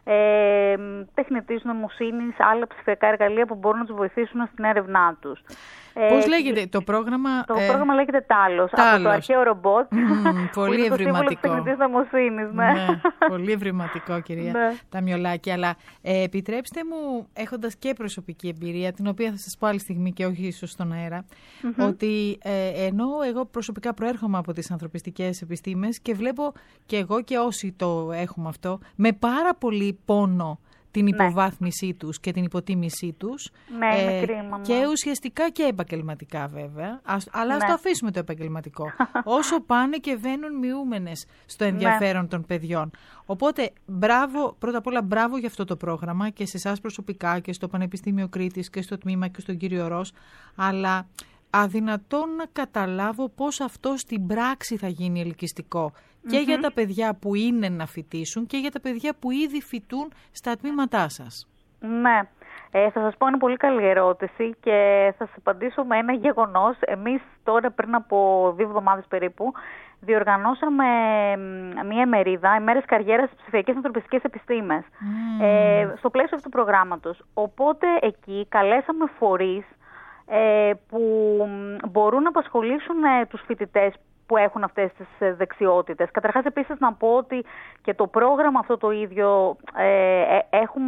Ε, τεχνητής νοημοσύνης, άλλα ψηφιακά εργαλεία που μπορούν να τους βοηθήσουν στην έρευνά τους. Πώς ε, λέγεται το πρόγραμμα? Το ε, πρόγραμμα λέγεται Τάλος, από το αρχαίο ρομπότ. Mm, πολύ ευρηματικό. Τεχνητής νοημοσύνης, ναι. ναι. Πολύ ευρηματικό, κυρία ναι. Ταμιολάκη. Αλλά ε, επιτρέψτε μου, έχοντας και προσωπική εμπειρία, την οποία θα σας πω άλλη στιγμή και όχι ίσως στον αέρα, mm-hmm. ότι ε, ενώ εγώ προσωπικά προέρχομαι από τις ανθρωπιστικές επιστήμες και βλέπω και εγώ και όσοι το έχουμε αυτό, με πάρα πολύ πόνο την υποβάθμισή ναι. τους και την υποτίμησή τους. Ναι, ε, είναι κρίμα. Και ουσιαστικά και επαγγελματικά βέβαια. Ας, αλλά ναι. ας το αφήσουμε το επαγγελματικό. Όσο πάνε και βαίνουν μειούμενες στο ενδιαφέρον ναι. των παιδιών. Οπότε, μπράβο, πρώτα απ' όλα μπράβο για αυτό το πρόγραμμα και σε εσάς προσωπικά και στο Πανεπιστήμιο Κρήτης και στο τμήμα και στον κύριο Ρος. Αλλά αδυνατόν να καταλάβω πώς αυτό στην πράξη θα γίνει ελκυστικό. Και mm-hmm. για τα παιδιά που είναι να φοιτήσουν και για τα παιδιά που ήδη φοιτούν στα τμήματά σας. Ναι, ε, θα σας πω είναι πολύ καλή ερώτηση και θα σας απαντήσω με ένα γεγονός. Εμείς τώρα πριν από δύο εβδομάδες περίπου διοργανώσαμε μία ημερίδα, ημέρες καριέρας στις ψηφιακές ανθρωπιστικές επιστήμες, mm. ε, στο πλαίσιο αυτού του προγράμματος. Οπότε εκεί καλέσαμε φορείς ε, που μπορούν να απασχολήσουν ε, τους φοιτητές που έχουν αυτές τις δεξιότητες. Καταρχάς, επίσης, να πω ότι και το πρόγραμμα αυτό το ίδιο ε, έχουμε,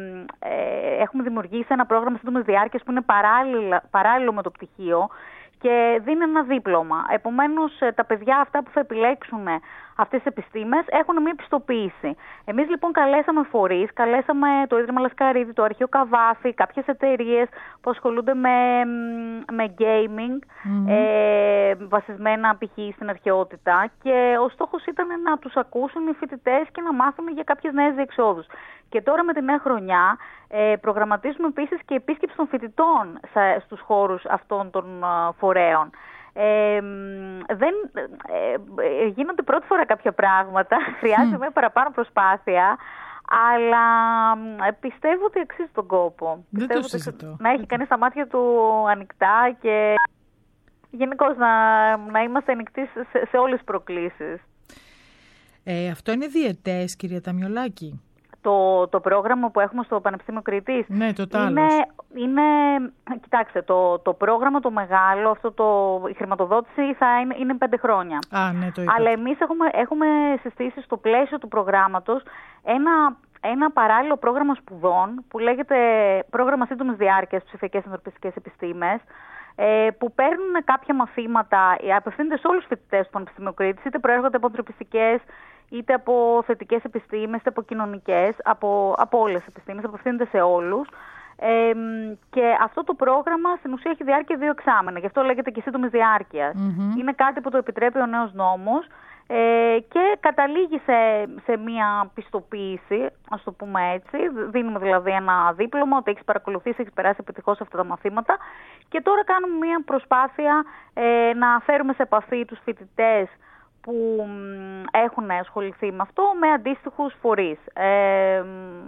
ε, έχουμε δημιουργήσει ένα πρόγραμμα σύντομης διάρκειας που είναι παράλληλο με το πτυχίο και δίνει ένα δίπλωμα. Επομένως, τα παιδιά αυτά που θα επιλέξουν αυτές τις επιστήμες έχουν μια πιστοποίηση. Εμείς λοιπόν καλέσαμε φορείς, καλέσαμε το Ίδρυμα Λασκαρίδη, το Αρχείο Καβάφη, κάποιες εταιρείες που ασχολούνται με, με gaming, mm-hmm. ε, βασισμένα π.χ. στην αρχαιότητα και ο στόχος ήταν να τους ακούσουν οι φοιτητές και να μάθουν για κάποιες νέες διεξόδους. Και τώρα με τη νέα χρονιά ε, προγραμματίζουμε επίσης και επίσκεψη των φοιτητών στους χώρους αυτών των uh, φορέων. Ε, δεν, ε, γίνονται πρώτη φορά κάποια πράγματα, χρειάζεται mm. μια παραπάνω προσπάθεια, αλλά ε, πιστεύω ότι αξίζει τον κόπο. Δεν πιστεύω το συζητώ. Ότι να έχει κανείς τα μάτια του ανοιχτά και γενικώς να, να είμαστε ανοιχτοί σε, σε όλες τις προκλήσεις. Ε, αυτό είναι διετές, κυρία Ταμιολάκη? Το, το πρόγραμμα που έχουμε στο Πανεπιστήμιο Κρήτης ναι, το είναι, είναι, κοιτάξτε, το, το πρόγραμμα το μεγάλο, αυτό το, η χρηματοδότηση θα είναι, είναι πέντε χρόνια. Α, ναι, το είπα. Αλλά εμείς έχουμε, έχουμε συστήσει στο πλαίσιο του προγράμματος ένα, ένα παράλληλο πρόγραμμα σπουδών που λέγεται πρόγραμμα σύντομης διάρκειας ψηφιακές ανθρωπιστικές επιστήμες, ε, που παίρνουν κάποια μαθήματα, απευθύνονται σε όλους τους φοιτητές του Πανεπιστημίου Κρήτης, είτε προέρχονται από ανθρωπιστικές, είτε από θετικές επιστήμες, είτε από κοινωνικές, από, από όλες τις επιστήμες, απευθύνονται σε όλους. Ε, και αυτό το πρόγραμμα στην ουσία έχει διάρκεια δύο εξάμηνα, γι' αυτό λέγεται και σύντομης διάρκειας. Mm-hmm. Είναι κάτι που το επιτρέπει ο νέος νόμος ε, και καταλήγει σε, σε μια πιστοποίηση, ας το πούμε έτσι. Δίνουμε δηλαδή ένα δίπλωμα ότι έχεις παρακολουθήσει, έχεις περάσει επιτυχώς αυτά τα μαθήματα και τώρα κάνουμε μια προσπάθεια ε, να φέρουμε σε επαφή τους φοιτητές που έχουν ασχοληθεί με αυτό με αντίστοιχους φορείς. Ε,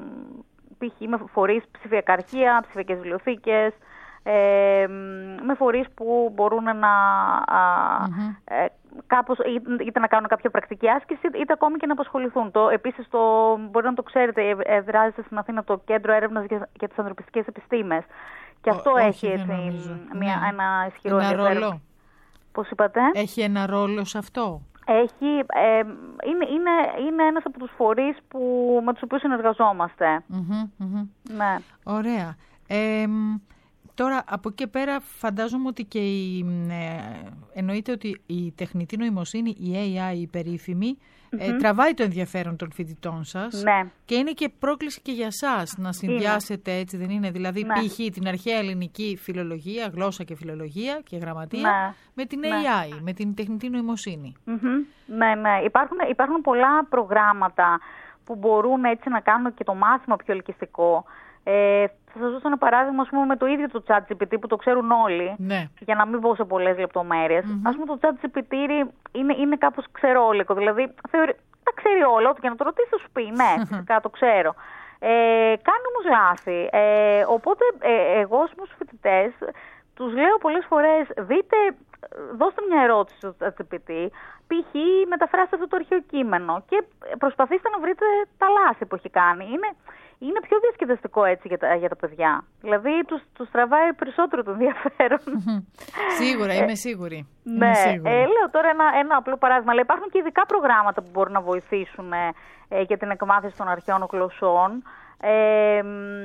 π.χ. με φορείς ψηφιακά αρχεία, ψηφιακές βιβλιοθήκες, ε, με φορείς που μπορούν να mm-hmm. ε, κάπως, είτε να κάνουν κάποια πρακτική άσκηση, είτε ακόμη και να απασχοληθούν. Το, επίσης, το, μπορεί να το ξέρετε, εδράζεται στην Αθήνα το Κέντρο Έρευνας για, για τις Ανθρωπιστικές Επιστήμες. Και αυτό Ό, έχει όχι, έτσι, μια, ναι. ένα ισχυρό ένα ρόλο. Πώς είπατε? Έχει ένα ρόλο σε αυτό. Έχει, ε, είναι, είναι, είναι ένας από τους φορείς που, με τους οποίους συνεργαζόμαστε. Mm-hmm, mm-hmm. Ναι. Ωραία. Ε, τώρα, από εκεί πέρα φαντάζομαι ότι και η, ε, εννοείται ότι η τεχνητή νοημοσύνη, η έι άι, η περίφημη, mm-hmm. ε, τραβάει το ενδιαφέρον των φοιτητών σας. Ναι. Και είναι και πρόκληση και για σας να συνδυάσετε, έτσι δεν είναι? Δηλαδή, ναι. π.χ. την αρχαία ελληνική φιλολογία, γλώσσα και φιλολογία και γραμματεία, ναι. με την ναι. έι άι, με την τεχνητή νοημοσύνη. Mm-hmm. Ναι, ναι. Υπάρχουν, υπάρχουν πολλά προγράμματα που μπορούν έτσι να κάνουν και το μάθημα πιο ελκυστικό. Ε, θα σας δώσω ένα παράδειγμα, ας πούμε, με το ίδιο το ChatGPT που το ξέρουν όλοι, ναι. για να μην πω σε πολλές λεπτομέρειες. Mm-hmm. Ας πούμε, το ChatGPT είναι, είναι κάπως ξερόλικο, δηλαδή θεωρεί, τα ξέρει όλα, ό,τι και να το ρωτήσει θα σου πει, ναι, φυσικά το ξέρω. Ε, κάνει όμως λάθη. Ε, οπότε, ε, εγώ στους φοιτητές τους λέω πολλές φορές, δείτε, δώστε μια ερώτηση στο ChatGPT, π.χ. μεταφράστε αυτό το αρχαίο κείμενο και προσπαθήστε να βρείτε τα λάθη που έχει κάνει. Είναι, είναι πιο διασκεδαστικό έτσι για τα, για τα παιδιά. Δηλαδή τους, τους τραβάει περισσότερο το ενδιαφέρον. Σίγουρα, είμαι σίγουρη. Ναι, είμαι σίγουρη. Ε, λέω τώρα ένα, ένα απλό παράδειγμα. Αλλά υπάρχουν και ειδικά προγράμματα που μπορούν να βοηθήσουν ε, για την εκμάθηση των αρχαίων γλωσσών. Ε,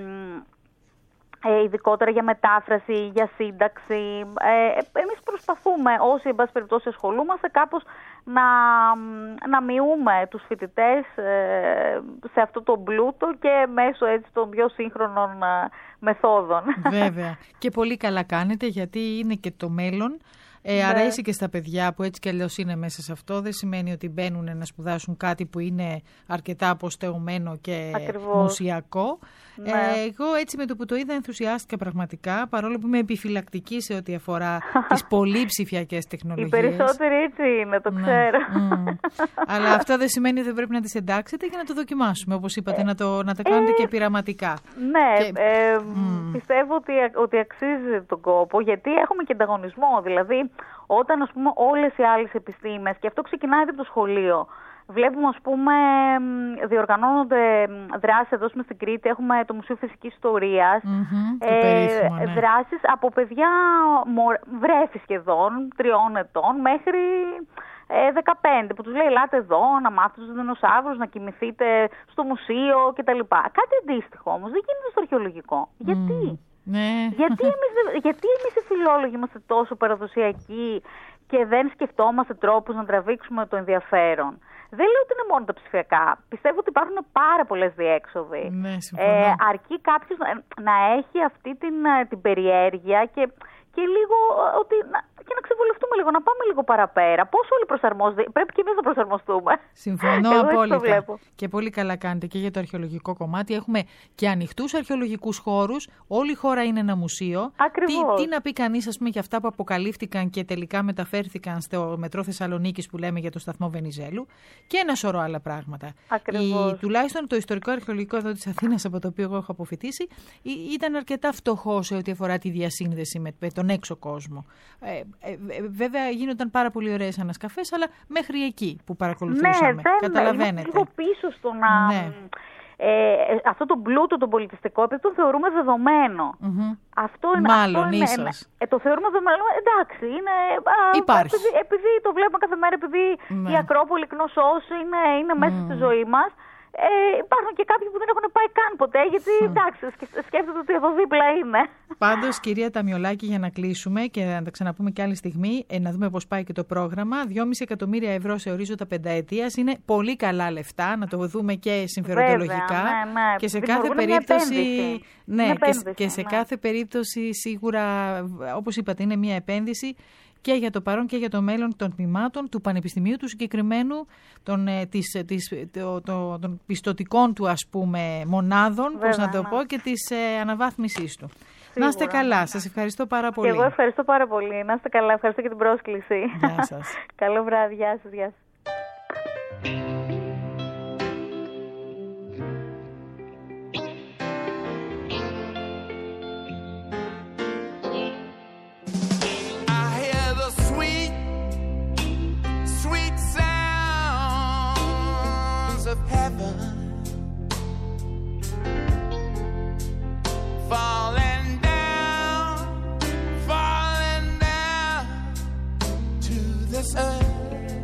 Ε, ειδικότερα για μετάφραση, για σύνταξη. Ε, εμείς προσπαθούμε, όσοι εν πάση περιπτώσει ασχολούμαστε, κάπως να, να μειούμε τους φοιτητές ε, σε αυτό το πλούτο και μέσω έτσι των πιο σύγχρονων ε, μεθόδων. Βέβαια. Και πολύ καλά κάνετε, γιατί είναι και το μέλλον. Ε, ναι. Αρέσει και στα παιδιά που έτσι κι αλλιώς είναι μέσα σε αυτό. Δεν σημαίνει ότι μπαίνουν να σπουδάσουν κάτι που είναι αρκετά αποστεωμένο και Ακριβώς. μουσιακό. Ναι. Ε, εγώ έτσι με το που το είδα ενθουσιάστηκα πραγματικά, παρόλο που είμαι επιφυλακτική σε ό,τι αφορά τις πολύ ψηφιακές τεχνολογίες. Οι περισσότεροι έτσι είναι, το ναι. ξέρω. Mm. Αλλά αυτό δεν σημαίνει ότι δεν πρέπει να τις εντάξετε και να το δοκιμάσουμε, όπως είπατε, ε, να, το, να τα κάνετε ε, και πειραματικά. Ναι, και, ε, mm. πιστεύω ότι, ότι αξίζει τον κόπο, γιατί έχουμε και ανταγωνισμό. Δηλαδή, όταν ας πούμε όλες οι άλλες επιστήμες, και αυτό ξεκινάει από το σχολείο, βλέπουμε, ας πούμε, διοργανώνονται δράσεις εδώ στην Κρήτη. Έχουμε το Μουσείο Φυσικής Ιστορίας. Mm-hmm, ε, περίφημο, ναι. Δράσεις από παιδιά βρέφη σχεδόν, τριών ετών, μέχρι ε, δεκαπέντε, που τους λέει ελάτε εδώ να μάθετε τους δεινοσαύρους, να κοιμηθείτε στο μουσείο κτλ. Κάτι αντίστοιχο όμως δεν γίνεται στο αρχαιολογικό. Mm. Γιατί? Ναι. Γιατί, εμείς, γιατί εμείς οι φιλόλογοι είμαστε τόσο παραδοσιακοί και δεν σκεφτόμαστε τρόπους να τραβήξουμε το ενδιαφέρον? Δεν λέω ότι είναι μόνο τα ψηφιακά. Πιστεύω ότι υπάρχουν πάρα πολλές διέξοδοι. Ναι, ε, αρκεί κάποιος να, να έχει αυτή την, την περιέργεια και, και λίγο ότι, να, και να ξεβολευτούμε λίγο, να πάμε λίγο παραπέρα. Πώς όλοι προσαρμόζονται, πρέπει και εμείς να προσαρμοστούμε. Συμφωνώ απόλυτα. Και πολύ καλά κάνετε και για το αρχαιολογικό κομμάτι. Έχουμε και ανοιχτούς αρχαιολογικούς χώρους. Όλη η χώρα είναι ένα μουσείο. Ακριβώς. Τι, τι να πει κανείς, ας πούμε, για αυτά που αποκαλύφθηκαν και τελικά μεταφέρθηκαν στο μετρό Θεσσαλονίκης που λέμε για το σταθμό Βενιζέλου. Και ένα σωρό άλλα πράγματα. Ακριβώς. Η, τουλάχιστον το ιστορικό αρχαιολογικό εδώ της Αθήνας, από το οποίο εγώ έχω αποφοιτήσει, ήταν αρκετά φτωχό σε ό,τι αφορά τη διασύνδεση με, με τον έξω κόσμο. Ε, ε, βέβαια γίνονταν πάρα πολύ ωραίες ανασκαφές, αλλά μέχρι εκεί που παρακολουθούσαμε. Ναι, δεν, καταλαβαίνετε. Λίγο πίσω στο να... Ναι. Ε, αυτό το πλούτο, το πολιτιστικό, επειδή το θεωρούμε δεδομένο. Mm-hmm. Αυτό είναι, Μάλλον, αυτό είναι, ίσως. Ε, το θεωρούμε δεδομένο, εντάξει, είναι... Υπάρχει. Επειδή, επειδή το βλέπουμε κάθε μέρα, επειδή ναι. η Ακρόπολη Κνωσός είναι, είναι μέσα mm. στη ζωή μας, Ε, υπάρχουν και κάποιοι που δεν έχουν πάει καν ποτέ, γιατί εντάξει, σκέφτονται ότι εδώ δίπλα είναι. Πάντως, κυρία Ταμιολάκη, για να κλείσουμε και να τα ξαναπούμε και άλλη στιγμή, ε, να δούμε πώς πάει και το πρόγραμμα. δυόμισι εκατομμύρια ευρώ σε ορίζοντα πενταετίας είναι πολύ καλά λεφτά, να το δούμε και συμφεροντολογικά. Βέβαια, ναι, ναι. Και σε κάθε περίπτωση. Ναι, επένδυση, και, και σε ναι. κάθε περίπτωση σίγουρα, όπως είπατε, είναι μια επένδυση και για το παρόν και για το μέλλον των τμήματων του Πανεπιστημίου του συγκεκριμένου, των, της, της, το, το, των πιστωτικών του, ας πούμε, μονάδων, βέβαια, πώς να το ναι. πω, και της ε, αναβάθμισής του. Σίγουρα. Να είστε καλά. Σας ευχαριστώ πάρα πολύ. Και εγώ ευχαριστώ πάρα πολύ. Να είστε καλά. Ευχαριστώ και την πρόσκληση. Γεια σας. Καλό βράδυ. Γεια σας. Γεια σας. Of heaven falling down, falling down to this earth.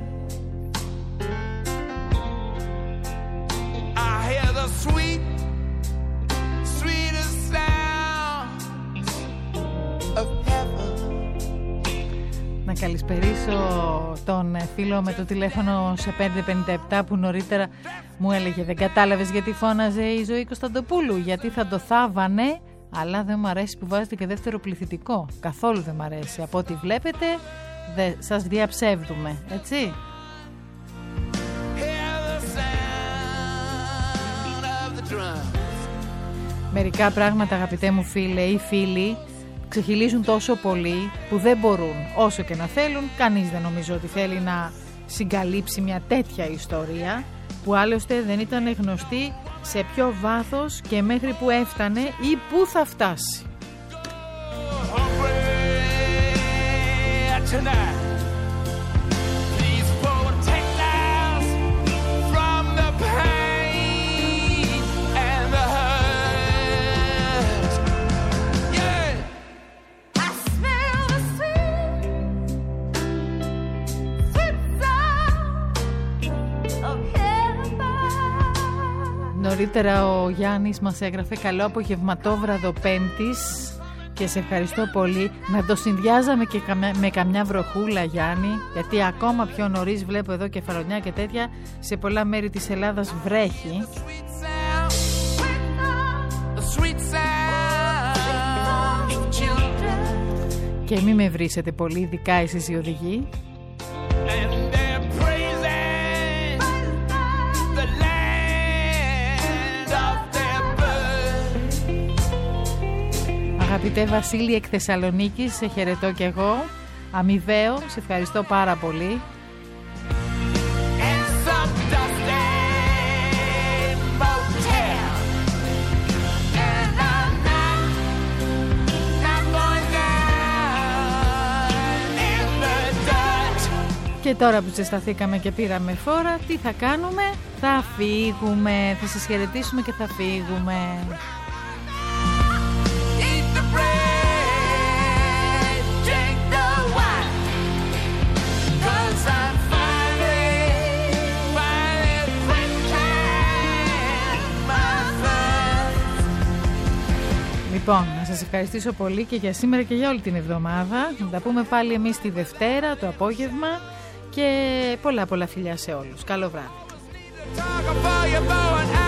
I hear the sweet, sweetest sounds of heaven. Να καλησπερίσω τον φίλο με το τηλέφωνο σε πέντε πενήντα επτά που νωρίτερα μου έλεγε δεν κατάλαβες γιατί φώναζε η Ζωή Κωνσταντοπούλου, γιατί θα το θάβανε, αλλά δεν μου αρέσει που βάζετε και δεύτερο πληθυντικό. Καθόλου δεν μου αρέσει. Από ό,τι βλέπετε δε, σας διαψεύδουμε, έτσι. Μερικά πράγματα, αγαπητέ μου φίλε ή φίλοι, ξεχυλίζουν τόσο πολύ που δεν μπορούν, όσο και να θέλουν. Κανείς δεν νομίζω ότι θέλει να συγκαλύψει μια τέτοια ιστορία που άλλωστε δεν ήταν γνωστή σε ποιο βάθος και μέχρι που έφτανε ή που θα φτάσει. Νωρίτερα ο Γιάννης μας έγραφε καλό απογευματόβραδο Πέμπτης και σε ευχαριστώ πολύ. Να το συνδυάζαμε και με καμιά βροχούλα, Γιάννη, γιατί ακόμα πιο νωρίς βλέπω εδώ κεφαλονιά και τέτοια, σε πολλά μέρη της Ελλάδας βρέχει. Και μη με βρίσετε πολύ, ειδικά εσείς οι οδηγοί. Αγαπητέ Βασίλη εκ Θεσσαλονίκης, σε χαιρετώ κι εγώ, αμοιβαίο, σε ευχαριστώ πάρα πολύ. Και τώρα που ζεσταθήκαμε και πήραμε φόρα, τι θα κάνουμε? Θα φύγουμε, θα σας χαιρετήσουμε και θα φύγουμε. Λοιπόν, να σας ευχαριστήσω πολύ και για σήμερα και για όλη την εβδομάδα. Να τα πούμε πάλι εμείς τη Δευτέρα, το απόγευμα, και πολλά πολλά φιλιά σε όλους. Καλό βράδυ.